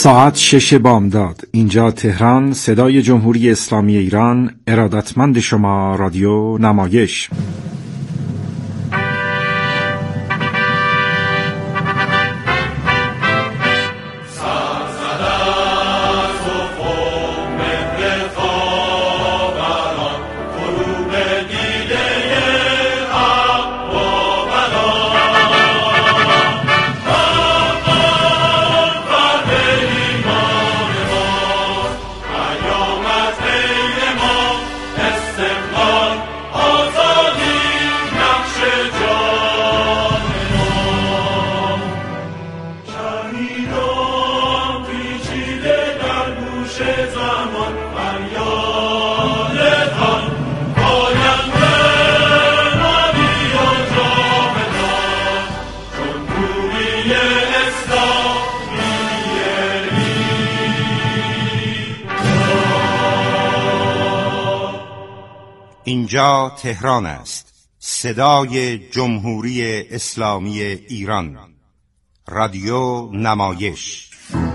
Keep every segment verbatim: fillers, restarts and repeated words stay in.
ساعت شش بامداد. اینجا تهران، صدای جمهوری اسلامی ایران. ارادتمند شما رادیو نمایش. اینجا تهران است، صدای جمهوری اسلامی ایران. رادیو نمایش.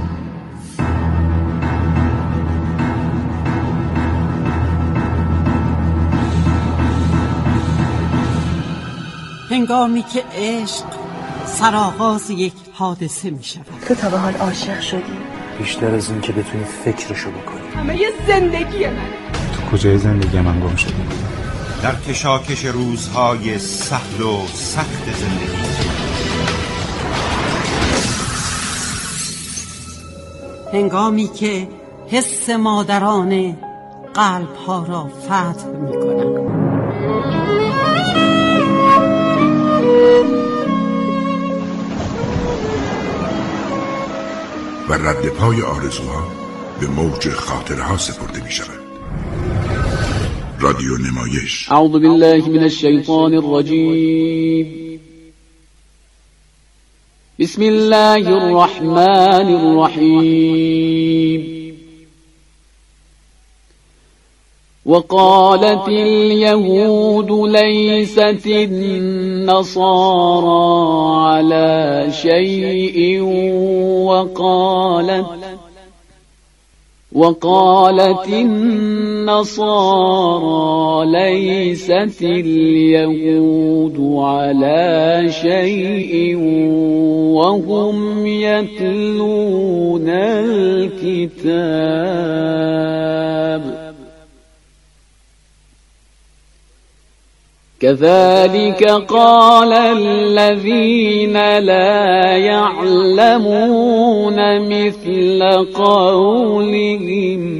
هنگامی که عشق سرآغاز یک حادثه می شود. تو تا به حال عاشق شدی؟ بیشتر از این که بتونی فکرشو بکنی. همه یه زندگی من. تو کجای زندگی من گم شدی؟ در کشاکش روزهای سهل و سخت زندگی. هنگامی که حس مادرانه قلب‌ها را فتح می‌کنند. و رد پای آرزوها به موج خاطرها سپرده می شود. رادیو نمایش. اعوذ بالله من الشیطان الرجیم. بسم الله الرحمن الرحیم. وقالت اليهود ليست النصارى على شيء وقالت وقالت النصارى ليست اليهود على شيء وهم يتلون الكتاب كذلك قال الذين لا يعلمون مثل قولهم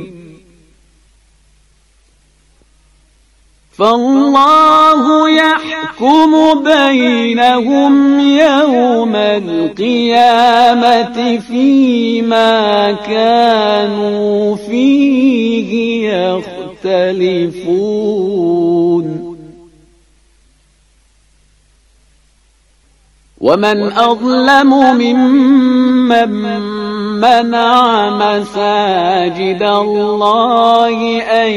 فالله يحكم بينهم يوم القيامة فيما كانوا فيه يختلفون ومن أظلم ممن منع مساجد الله أن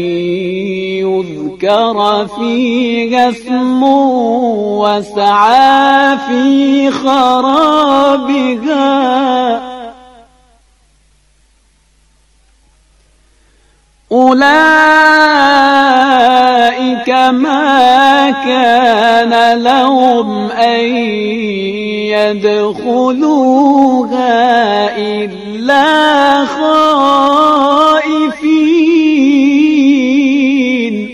يذكر فيها اسمه وسعى في خرابها أولئك ما كان لهم أن يدخلوها إلا خائفين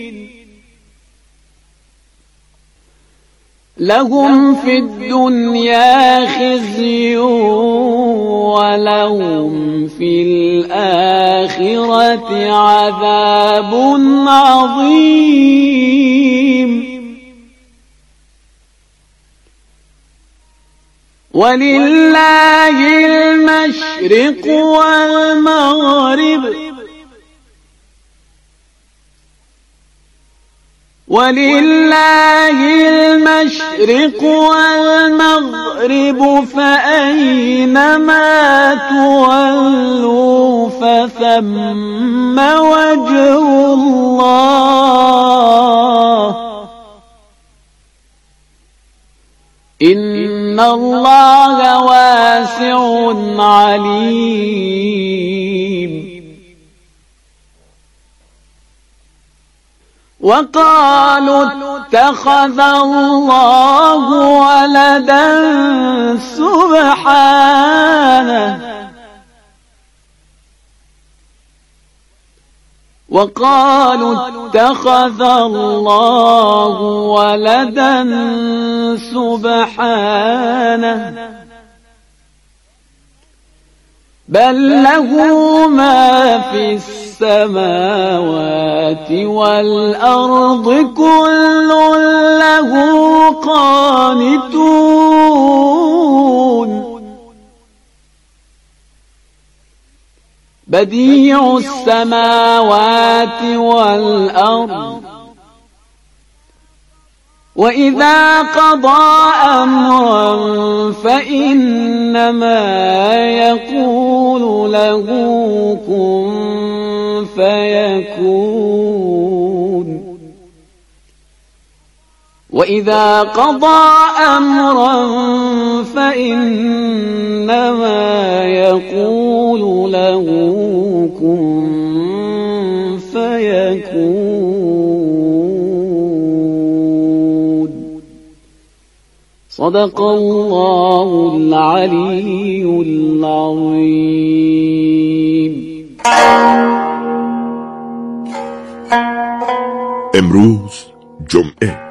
لهم في الدنيا خزي ولهم في الآخرة عذاب عظيم ولله المشرق والمغرب ولله المشرق والمغرب فأينما تولوا فثم وجه الله إن إن الله واسع عليم وقالوا اتخذ الله ولدا سبحانه وقالوا اتخذ الله ولدا سبحانه بل له ما في السماوات والأرض كل له قانتون بديع السماوات والأرض وإذا قضى أمرا فإنما يقول له كن فيكون وإذا قضى أمرا فإنما يقول له كن فيكون صدق الله العلي العظيم. امروز جمعه.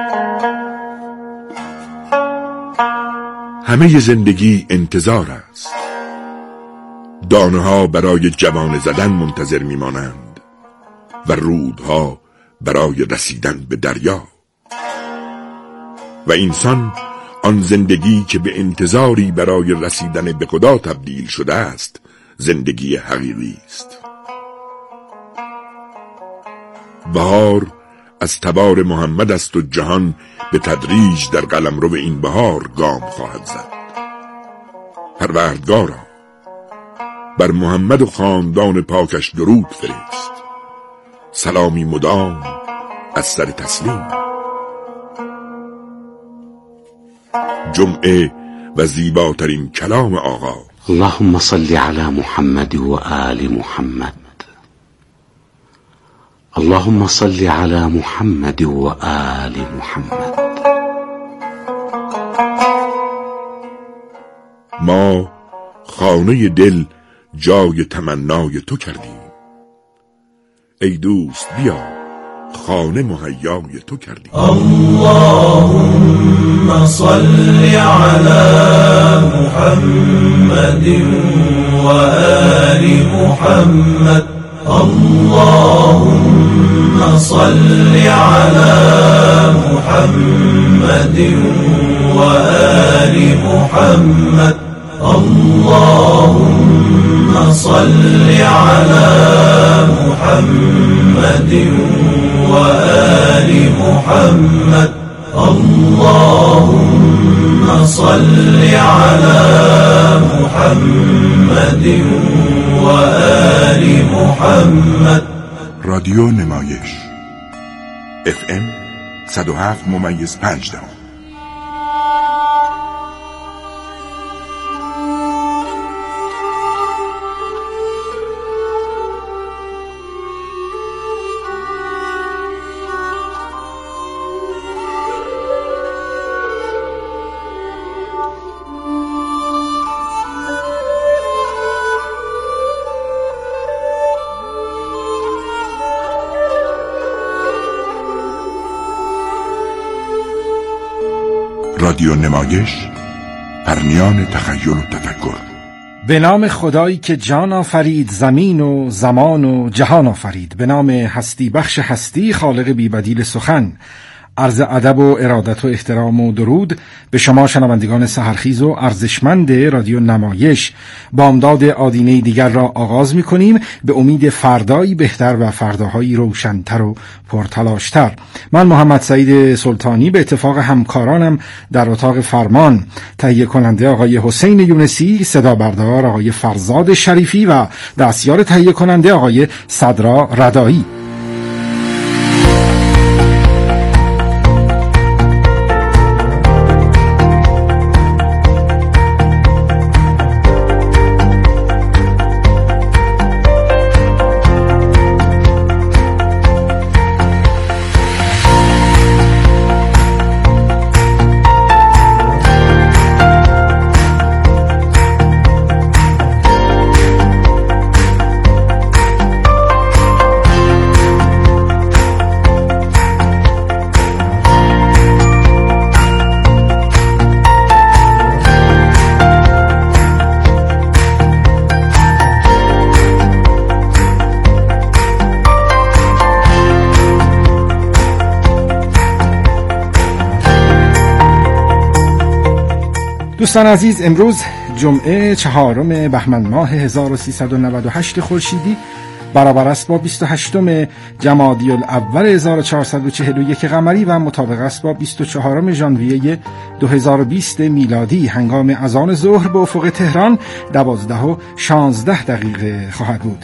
همه زندگی انتظار است. دانه ها برای جوانه زدن منتظر میمانند و رودها برای رسیدن به دریا، و انسان آن زندگی که به انتظاری برای رسیدن به خدا تبدیل شده است زندگی حقیقی است. بهار از تبار محمد است و جهان به تدریج در قلمرو این بهار گام خواهد زد. پروردگارا بر محمد و خاندان پاکش درود فرست، سلامی مدام از سر تسلیم. جمعه و زیباترین کلام آقا. اللهم صل على محمد و آل محمد. اللهم صل على محمد و آل محمد. ما خانه دل جای تمنای تو کردیم، ای دوست بیا خانه مهیای تو کردیم. اللهم صل على محمد و آل محمد. اللهم صل على محمد و آل محمد. اللهم صل على محمد و آل محمد. اللهم صل على محمد و آل محمد. رادیو نمایش اف ام صد و هفت ممیز پنج دهم. رادیو نمایش، پرمیان تخیل و تفکر. به نام خدایی که جان آفرید، زمین و زمان و جهان آفرید. به نام هستی بخش هستی، خالق بی‌بدیل سخن. عرض ادب و ارادت و احترام و درود به شما شنوندگان سحرخیز و ارزشمند رادیو نمایش. بامداد آدینه دیگر را آغاز می کنیم به امید فردایی بهتر و فرداهایی روشن‌تر و پرتلاشتر. من محمد سعید سلطانی به اتفاق همکارانم در اتاق فرمان، تهیه کننده آقای حسین یونسی، صدا بردار آقای فرزاد شریفی و دستیار تهیه کننده آقای صدرا ردایی. دوستان عزیز، امروز جمعه چهارم بهمن ماه هزار و سیصد و نود و هشت خورشیدی برابر است با بیست و هشتم جمادی الاول هزار و چهارصد و چهل و یک قمری و مطابق است با بیست و چهارم ژانویه دو هزار و بیست میلادی. هنگام اذان ظهر به افق تهران دوازده و شانزده دقیقه خواهد بود.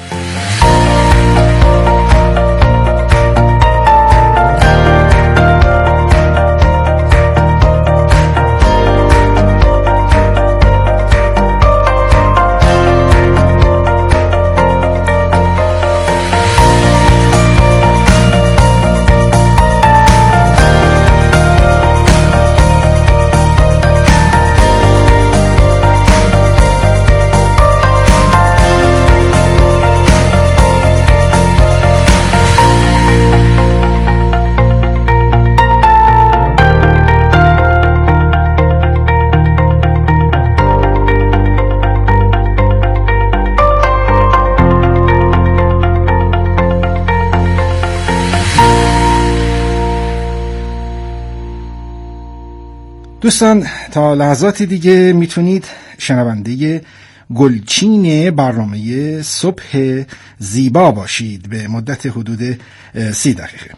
دوستان، تا لحظاتی دیگه میتونید شنونده گلچین برنامه صبح زیبا باشید به مدت حدود سی دقیقه.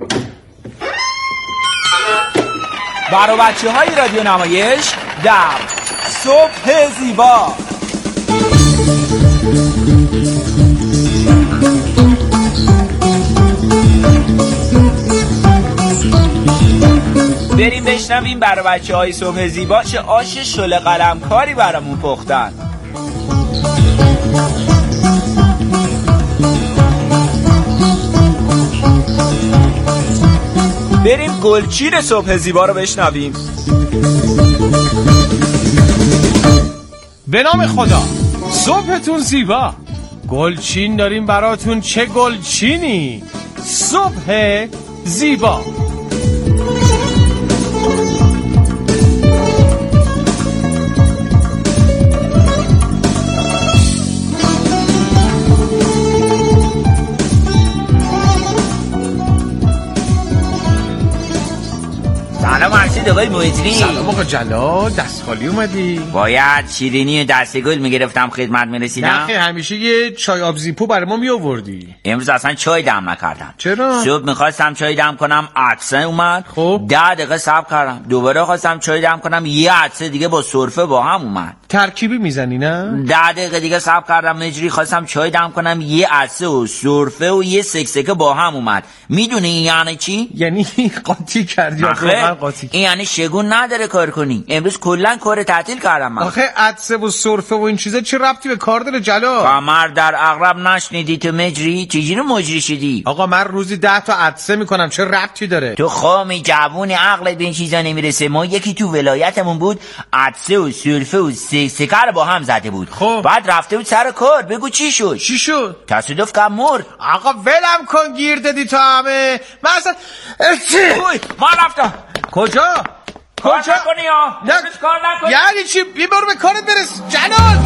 برای بچه های رادیو نمایش در صبح زیبا. بریم بشنویم برای بچه های صبح زیبا چه آش شله قلم کاری برامون پختن. بریم گلچین صبح زیبا رو بشنویم. به نام خدا، صبحتون زیبا. گلچین داریم براتون. چه گلچینی؟ صبح زیبا. سلام مرسید آقای مویتری. سلام آقا جلال، دست خالی اومدی؟ باید شیرینی و دسته گل میگرفتم خدمت میرسیدم. نه خیلی، همیشه یه چای آب زیپو برای ما میآوردی. امروز اصلا چای دم نکردم. چرا؟ صبح میخواستم چای دم کنم، عطسه اومد. خب ده دقیقه صبر کردم، دوباره خواستم چای دم کنم، یه عطسه دیگه با سرفه با هم اومد. ترکیبی میزنی نه؟ ده دقیقه دیگه صبر کردم مجری، خواستم چای دم کنم، یه عطسه و سرفه و یه سکسکه با هم اومد. میدونی این یعنی چی؟ یعنی قاطی کردی. واقعا قاطی. این یعنی شگون نداره کار کنی. امروز کلا کار تعطیل کردم من. آخه عطسه و سرفه و این چیزا چه ربطی به کار داره جلال؟ قمر در عقرب نشنیدی تو مجری؟ چجوری مجری شدی؟ آقا من روزی ده تا عطسه میکنم، چه ربطی داره؟ تو خامی جوونی، عقلت به این چیزا نمیرسه. ما یکی تو ولایتمون بود عطسه و سرفه و سکسکه رو با هم زده بود. خب بعد رفته بود سر کار. بگو چی شد؟ چی شد؟ تصادف کرد مرد. آقا ولم کن، گیر دادی تو همه. من اصلا ما رفتم. کجا؟ کار نکنی ها. نه کار نکنی. یعنی چی؟ بی برو به کارت برس جلال.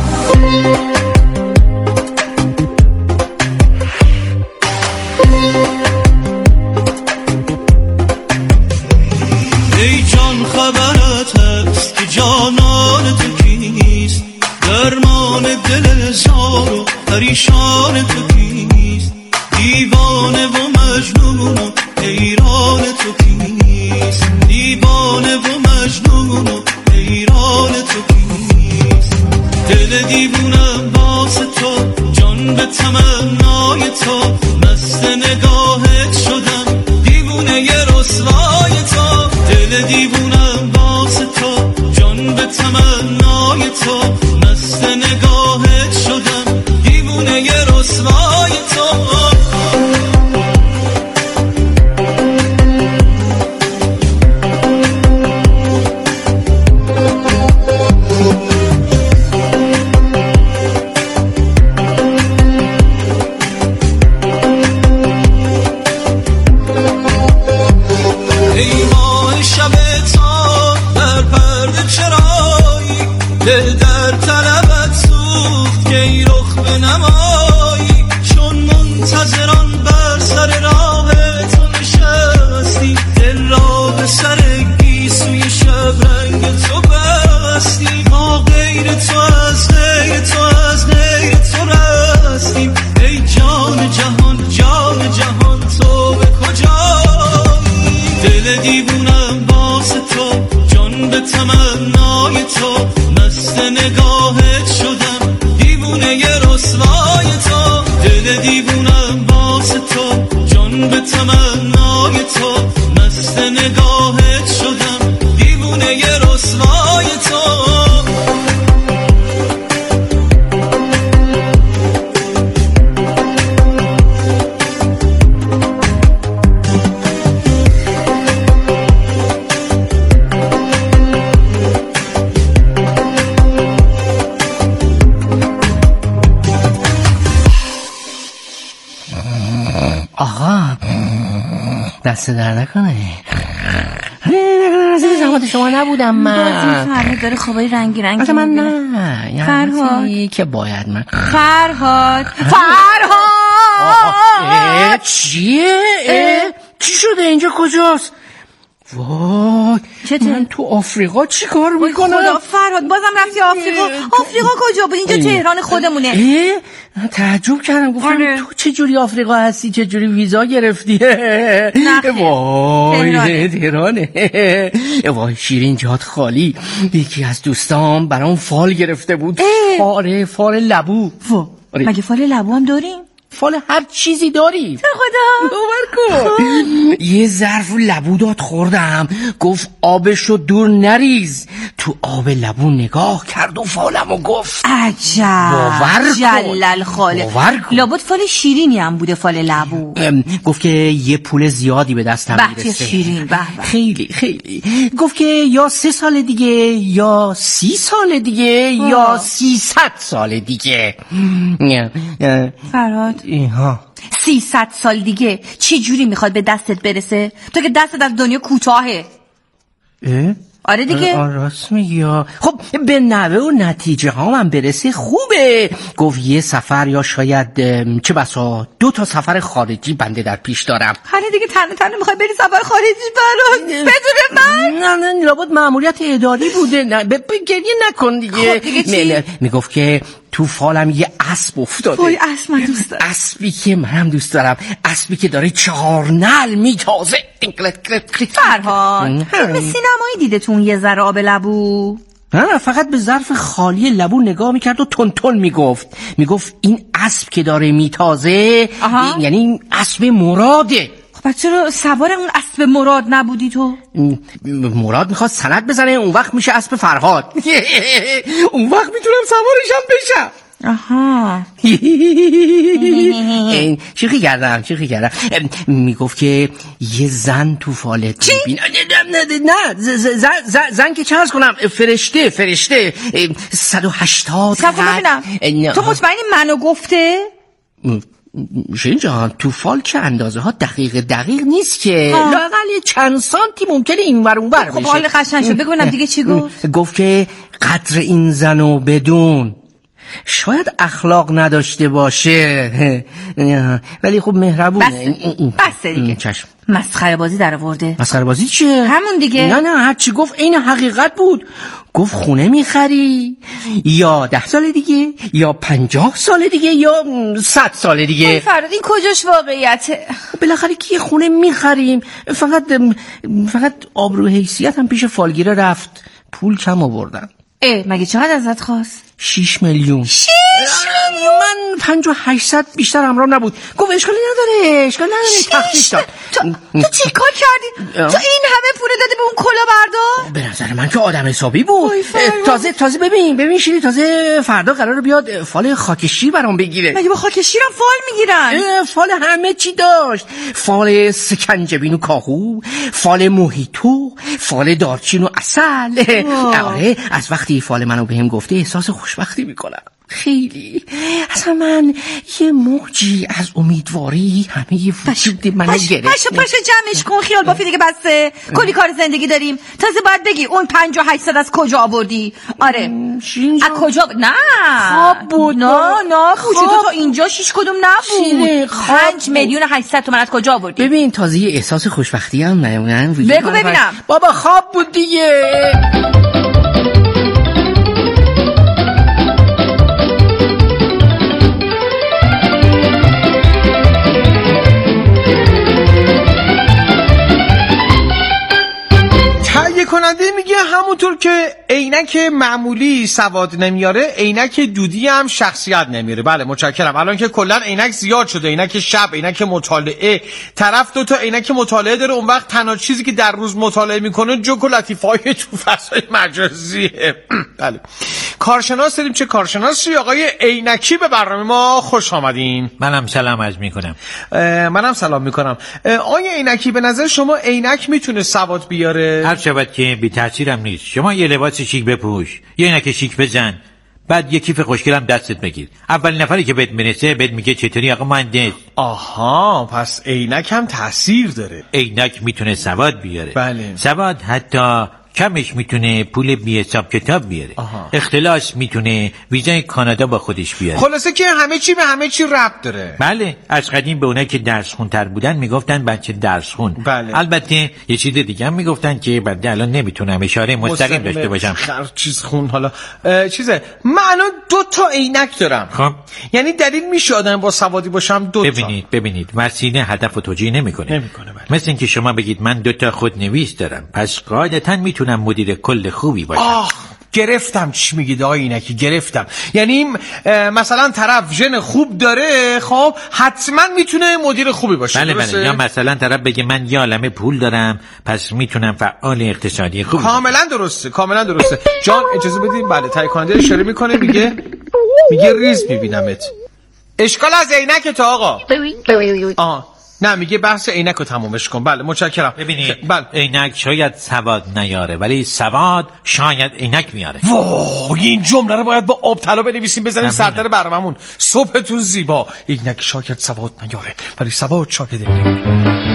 ای جان خبرت هست که جانان تو کیست؟ درمان دل زار و پریشان تو کیست؟ دیوانه و مجنون و حیران تو کیست؟ دیوانه و مجنون و حیران تو کیست؟ دل دیوونم واسه تو، جان به تمنای تو، مست نگاهت شدم، دیوونه ی رسوای تو. دل دیوونم واسه تو، جان به تمنای تو، مست نگاهت شدم، دیوونه ی رسوای تو. دل در طلبت سوخت که ای رخ به نمایی، چون منتظران بر سر راه تو نشستی، دل را به سر گیسوی شب رنگ تو بستی. دیوونم واسه تو، جان به تمنای تو، مست نگاهت شدم، دیوونه ی رسوای تو. دل دیوونم واسه تو، جان به تمنای تو، مست نگاهت شدم، دیوونه ی رسوای تو. آقا دست در نکنه، نکنه زحمت شما نبودم من. بازی فرهاد داره خوابای رنگی رنگی اصلا من نه، یعنی فرهاد که باید من فرهاد فرهاد چیه؟ چی شده؟ اینجا کجاست؟ وای من تو آفریقا چی کار میکنم؟ خدا فرهاد بازم رفتی آفریقا؟ آفریقا کجا بود؟ اینجا تهران خودمونه. اه تعجب کردم، گفتم آره. تو چه جوری آفریقا هستی؟ چه جوری ویزا گرفتی؟ وای تهرانه. وای شیرین جات خالی، یکی از دوستام برام فال گرفته بود. فاره فال لبو. مگه فال لبو هم داریم؟ فال هر چیزی داری. خدا باور کن. یه ظرف لبو داد خوردم، گفت آبشو دور نریز. تو آب لبو نگاه کرد و فالمو گفت. عجب باور کن جلل خاله. باور کن لابد فال شیرینی هم بوده فال لبو. گفت که یه پول زیادی به دستم میرسه. بچه شیرین به به. خیلی خیلی. گفت که یا سه سال دیگه یا سی سال دیگه آه. یا سیصد سال دیگه. فرهاد اینها سیصد سال دیگه چی جوری میخواد به دستت برسه؟ تو که دستت از دنیا کوتاهه. اه؟ آره دیگه. آره راست میگی. خب به نوه و نتیجه ها من برسه خوبه. گفت یه سفر یا شاید چه بسا دو تا سفر خارجی بنده در پیش دارم. خاله دیگه تنه تنه میخوای بری سفر خارجی برات بدون من؟ نه نه لابد مأموریت اداری بوده. نه ب... ب... گریه نکن دیگه. خب دیگه چی؟ میگفت که تو فالم یه اسب افتاده. وای اسب من دوست دارم. اسبی که منم دوست دارم، اسبی که داره چهار نعل میتازه. فرهاد سینمایی دیده تو اون یه ذره آب لبو؟ نه فقط به ظرف خالی لبو نگاه میکرد و تون تون میگفت میگفت این اسب که داره میتازه یعنی این اسب مراده. خب چرا سوار اون اسب مراد نبودی تو؟ مراد میخواد سند بزنه، اون وقت میشه اسب فرهاد. اون وقت میتونم سوارشم بشم. آها شوخی کردم شوخی کردم. میگفت که یه زن تو فالت چی؟ نه نه زن زن که چه عرض کنم، فرشته فرشته صد و هشتاد قد. تو مطمئنی منو گفته؟ شیرین جان تو فال که اندازه ها دقیق دقیق نیست که، لااقل چند سانتی ممکنه این ور اون ور بشه. خب حال قشنگ شد. بگو دیگه چی گفت؟ گفت که قدر این زنو بدون، شاید اخلاق نداشته باشه ولی خب مهربونه. بس دیگه. چشم. مسخره بازی در آورده. مسخره بازی چیه؟ همون دیگه. نه نه هر چی گفت این حقیقت بود. گفت خونه میخری یا ده سال دیگه یا پنجاه سال دیگه یا صد سال دیگه. فرهاد این کجاش واقعیته؟ بالاخره که یه خونه میخریم، فقط فقط آبرو حیثیت هم پیش فالگیره رفت، پول کم آوردن. اه مگه چقدر ازت خواست؟ شیش میلیون. شیش میلیون؟ من پنج و هشتصد بیشتر همراه نبود. گفت اشکالی نداره اشکال نداره تخفیف داد. تو, تو چی کار کردی؟ تو این همه پول دادی به اون کلا بردار؟ به نظر من که آدم حسابی بود. تازه تازه ببین ببین شیری تازه فردا قراره بیاد فال خاک شیر برام بگیره. مگه با خاک شیرم فال میگیرن؟ فال همه چی داشت، فال سکنجبین و کاهو، فال موهیتو، فال دارچین و عسل. آره از وقتی فال منو بهم گفته احساس خوشبختی میکنم خیلی. اصلا من یه موجی از امیدواری همه وجود منو گرفت. پاشو پاشو جمعش کن، خیال بافی دیگه بسته. کلی کار زندگی داریم. تازه باید بگی اون پنج و هشتصد از کجا آوردی؟ آره از کجا ب... نه خواب بود. نه نه وجود تا اینجا شیش کدوم نبود. پنج میلیون و هشتصد تومن از کجا آوردی؟ ببین تازه یه احساس خوشبختی هم من بگو ببینم. بابا خواب بود دیگه. تهیه کننده میگه همونطور که عینک معمولی سواد نمیاره، عینک دودی هم شخصیت نمیاره. بله متشکرم. الان که کلا عینک زیاد شده، عینک شب، عینک مطالعه، طرف دو تا عینک مطالعه داره، اون وقت تنها چیزی که در روز مطالعه میکنه جوک و لطیفه‌های تو فضای مجازیه. بله. کارشناس داریم. چه کارشناسی؟ آقای عینکی به برنامه ما خوش آمدین. منم سلام عرض میکنم. منم سلام میکنم. آقای عینکی به نظر شما عینک میتونه سواد بیاره؟ هر شود که بی تاثیرم نیست. شما یه لباس شیک بپوش، یه عینک شیک بزن، بعد یه کیف خوشگلم دستت بگیر. اول نفری که بهت میرسه بهت میگه چطوری آقا مهندس. آها، پس عینک هم تاثیر داره. عینک میتونه سواد بیاره. بله. سواد حتی کمش میتونه پول بی حساب کتاب بیاره. آها. اختلاس میتونه ویزای کانادا با خودش بیاره. خلاصه که همه چی به همه چی ربط داره. بله، از قدیم به اونایی که درس خونتر بودن میگفتن بچه درس خون. بله. البته یه چیز دیگه هم میگفتن که بعد الان نمیتونم اشاره مستقیم داشته باشم. خر چیز خون حالا چیزه. من الان دو تا عینک دارم. خب یعنی دلیل میشه آدم با سوادی باشم دو تا. ببینید ببینید وسیله هدف و توجیه نمیکنه. نمیکنه. بله. مثل اینکه شما بگید من دو تا خودنویس دارم، پس قاعدتاً میتونم مدیر کل خوبی باشم. آه گرفتم چی میگید آقای اینکی، گرفتم. یعنی مثلا طرف ژن خوب داره، خب حتما میتونه مدیر خوبی باشه. بله بله. یا مثلا طرف بگه من یه عالمه پول دارم پس میتونم فعال اقتصادی خوبی. کاملا درسته، کاملا درسته. جان اجازه بدید. بله تهیه کننده اشاره میکنه، میگه میگه ریز میبینمت. اشکال از عینک تو آقا. آه نه میگه بحث عینک رو تمومش کن. بله متشکرم. ببینید بله. عینک شاید سواد نیاره ولی سواد شاید عینک میاره. وای این جمله رو باید با آب طلا بنویسیم بزنیم سردر برنامه‌مون. صبحتون زیبا. عینک شاید سواد نیاره ولی سواد شاید عینک.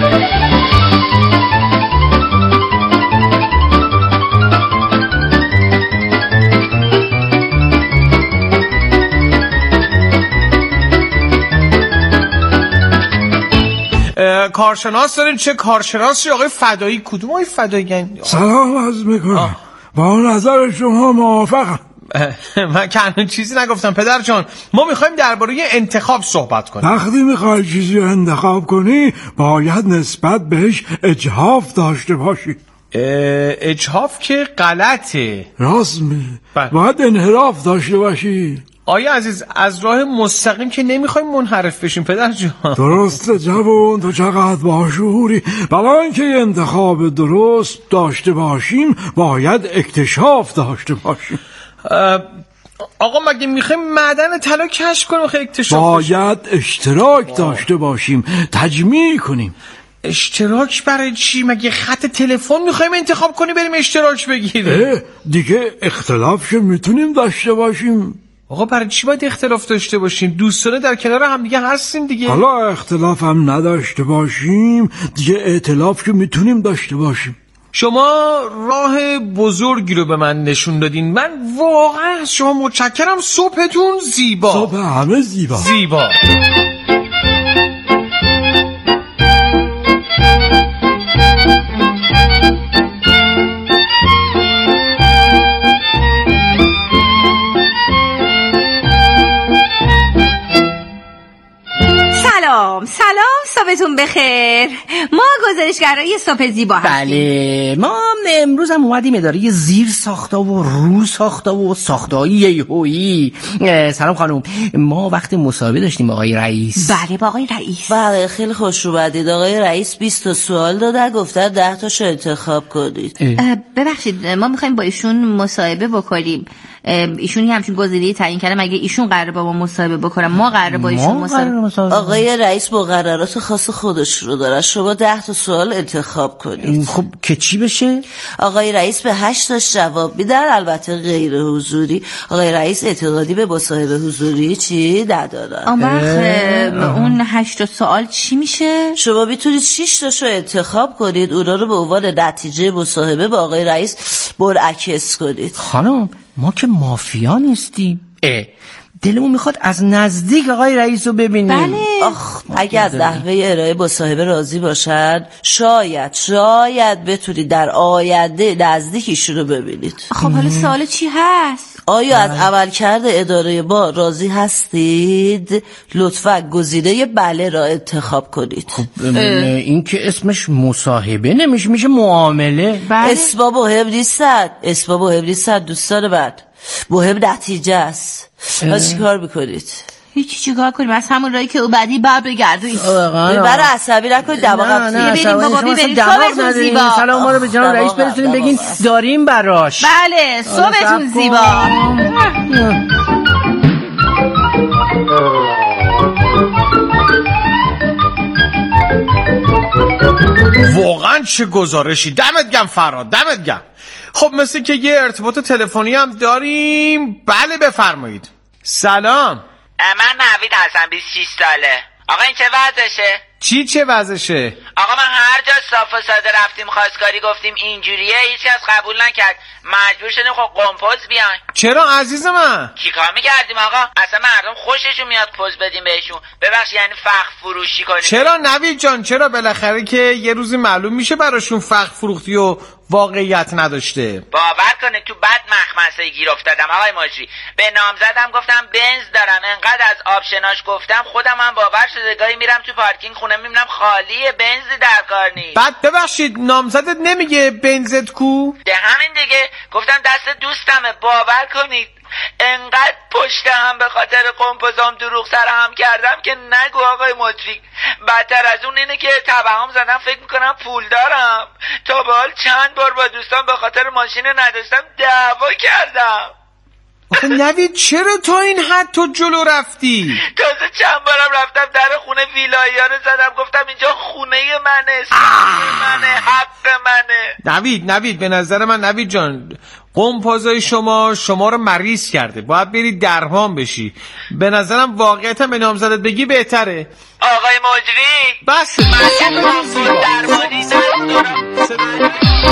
کارشناس داریم. چه کارشناسی؟ آقای فدایی. کدوم آقای فدایی؟ سلام عرض میکنم. با نظر شما موافقم. من که الان چیزی نگفتم پدر جان. ما میخوایم درباره انتخاب صحبت کنیم. وقتی میخوای چیزی رو انتخاب کنی باید نسبت بهش اجحاف داشته باشی. اجحاف که غلطه. راست می باید انحراف داشته باشی. آیا عزیز از راه مستقیم که نمیخوایم منحرف بشیم پدر جان. درسته جوان، تو چقدر باشعوری. برای اینکه انتخاب درست داشته باشیم باید اکتشاف داشته باشیم. آقا مگه میخوایم معدن طلا کشف کنیم خیلی اکتشاف باید باشیم. اشتراک داشته باشیم، تجمیع کنیم. اشتراک برای چی؟ مگه خط تلفن میخوایم انتخاب کنیم بریم اشتراک بگیریم؟ دیگه اختلاف که میتونیم داشته باشیم. آقا برای چی باید اختلاف داشته باشیم؟ دوستانه در کنار هم دیگه هستیم دیگه. حالا اختلاف هم نداشته باشیم دیگه ائتلاف که میتونیم داشته باشیم. شما راه بزرگی رو به من نشون دادین. من واقعا از شما متشکرم. صبحتون زیبا. صبح همه زیبا. زیبا. سلام سلام، صبحتون بخیر. ما گزارشگرای صبح زیبا هستیم. بله ما امروز هم اومدیم اداره زیر ساختا و رو ساختا و ساختایی یهویی. سلام خانم، ما وقت مصاحبه داشتیم آقای رئیس. بله با آقای رئیس. بله خیلی خوش اومدید. آقای رئیس بیست تا سوال داده، گفته ده تاشو انتخاب کنید. ببخشید ما میخوایم با ایشون مصاحبه بکنیم. ایشون همچین گزینه‌ای تعیین کرده. مگه ایشون قراره با ما مصاحبه بکنه؟ ما قراره با ایشون مصاحبه. آقای رئیس مقررات خاص خودش رو داره. شما ده تا سوال انتخاب کنید. خب که چی بشه؟ آقای رئیس به هشت تاش جواب میدن، البته غیر حضوری. آقای رئیس اعتقادی به مصاحبه حضوری چی ندارن. اون وقت اون هشت سوال چی میشه؟ شما میتونید شش تاشو انتخاب کنید، اونا رو به عنوان نتیجه مصاحبه با آقای رئیس منعکس کنید. خانم ما که مافیا نیستیم. اه دلمون میخواد از نزدیک آقای رئیس رو ببینیم. بله. آخ اگر نحوه ارائه مصاحبه راضی باشن شاید شاید بتونید در آینده نزدیک ایشون رو ببینید. خب حالا سوال چی هست؟ آیا از عملکرد اداره با راضی هستید؟ لطفا گزینه بله را انتخاب کنید. این که اسمش مصاحبه نمیشه، میشه معامله. اسما مهم نیستن، اسما مهم نیستن دوستان من، مهم نتیجه است. پس چی کار میکنید؟ هیچی چیکار کنیم؟ از همون راهی که او بعدی بر بگردید. برای عصبی نکنید، دماغم نه ببینیم بابا ببینیم. صبحتون زیبا. سلام ما رو به جناب رئیس برسونیم بگین داریم براش. بله صبحتون زیبا. واقعا چه گزارشی. دمت گم فراد، دمت گم. خب مثل که یه ارتباط تلفنی هم داریم. بله بفرمایید. سلام، من نوید هستم، بیست و شش ساله. آقا این چه وضعشه؟ چی چه وضعشه؟ آقا من هر جا صاف و ساده رفتیم خواستگاری گفتیم اینجوریه، هیچ کس قبول نکرد، مجبور شدیم خب قمپوز بیاین. چرا عزیز من؟ چیکار میکردیم آقا؟ اصلا مردم خوششون میاد پوز بدیم بهشون. ببخش یعنی فخر فروشی کنیم. چرا نوید جان؟ چرا بالاخره که یه روزی معلوم میشه براشون فخر فروختی و واقعیت نداشته. باور کنه تو بد مخمسه گیر افتادم آقای مجری. به نامزدم گفتم بنز دارم، انقدر از آپشناش گفتم خودم هم باور شده. گاهی میرم تو پارکینگ خونه میبینم خالیه، بنزی در کار نیست. بعد ببخشید نامزدت نمیگه بنزت کو؟ ده همین دیگه گفتم دست دوستمه. باور کنید انقدر پشت هم به خاطر قمپوزام دروغ سر هم کردم که نگو آقای مجری. بدتر از اون اینه که تبهم زدم فکر میکنم پول دارم. تا به حال چند بار با دوستان به خاطر ماشین نداشتم دعوا کردم. آخه نوید چرا تا این حد تو جلو رفتی؟ تازه چند بارم رفتم در خونه ویلایی ها رو زدم، گفتم اینجا خونه منه، خونه منه، حق منه. نوید نوید به نظر من نوید جان قمپوزای شما شما رو مریض کرده، باید بری درمان بشی. به نظرم واقعیت هم به نامزدت بگی بهتره. آقای مجری بس من درمانی ندارم.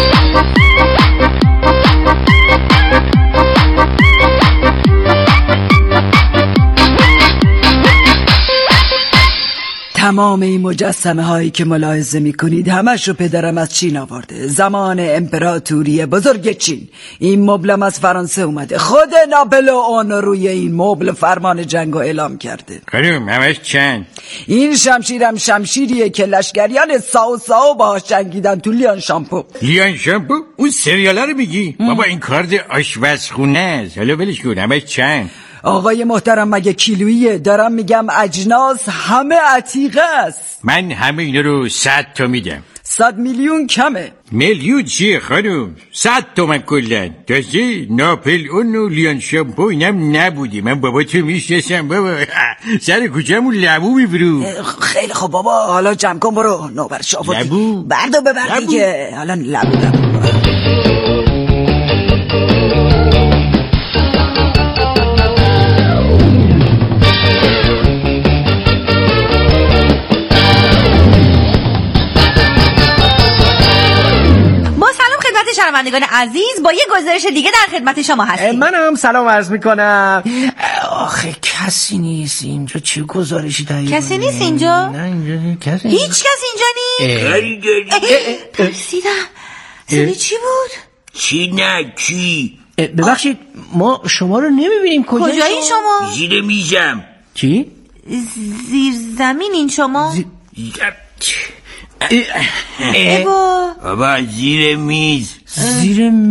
تمام این مجسمه هایی که ملاحظه می کنید همش رو پدرم از چین آورده، زمان امپراتوری بزرگ چین. این مبلم از فرانسه اومده، خود ناپلئون روی این مبل فرمان جنگ اعلام کرده. خانم همش چند؟ این شمشیرم شمشیریه که لشکریان ساو ساو باهاش جنگیدن تو لیان شامپو. لیان شامپو؟ اون سریاله رو میگی؟ بابا این کارد آشپزخونه است. حالا ولش کن، همش چند؟ آقای محترم مگه کیلویه؟ دارم میگم اجناس همه عتیقه است. من همه اینا رو صد تا میدم. صد میلیون کمه. میلیون چیه خانم؟ صد تومن کلن. تازه ناپلئون و لیان شامپو اینم نبودی. من بابا تو میشناسم بابا. سر کوچه‌مون لبو میبرو. خیلی خب بابا حالا جمع کن برو نوبر شافوتی. لبو بردو ببر دیگه. حالا لبو لبو شنوندگان عزیز، با یه گزارش دیگه در خدمت شما هستیم. منم سلام عرض میکنم. آخه کسی نیست اینجا. چه گزارشی داری؟ کسی نیست اینجا؟ نه اینجا کسی هیچ کس اینجا نیست. پرسیدم صدای چی بود؟ چی نه کی؟ ببخشید ما شما رو نمیبینیم. کجایی کجایی شما؟ زیر میزم. چی؟ زیر زمین این شما؟ زیر... ای با بابا زیر میز. زیر